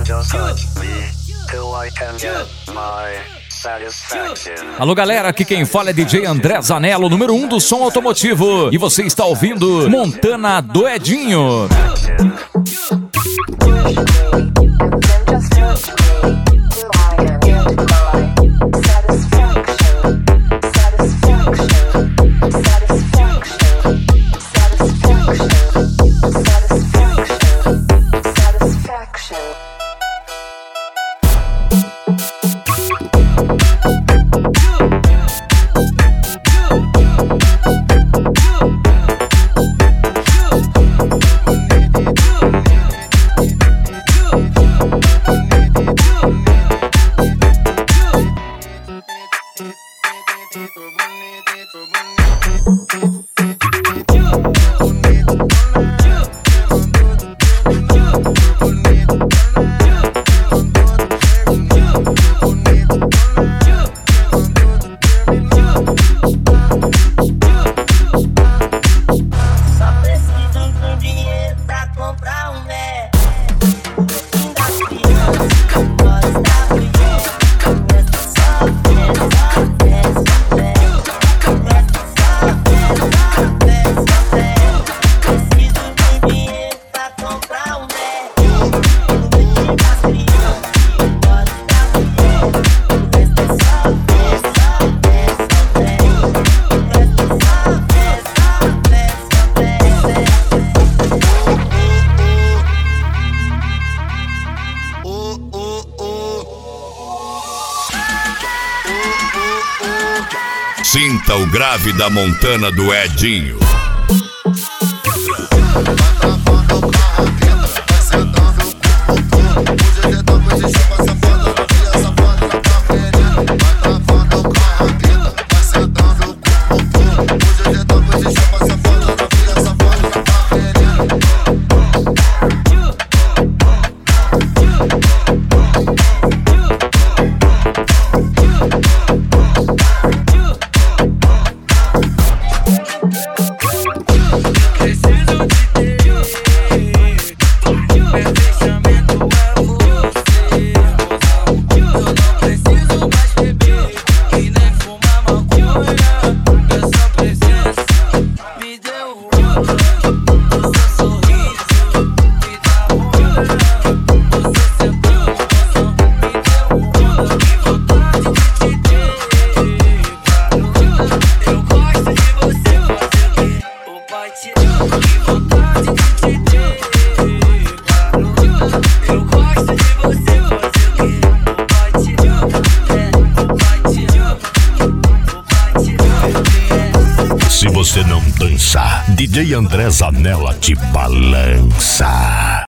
Alô galera, aqui quem fala é DJ André Zanello, número 1 do som automotivo. E você está ouvindo Montana do Edinho. Sinta o grave da Montana do Edinho. Se você não dançar, DJ André Zanello te balança.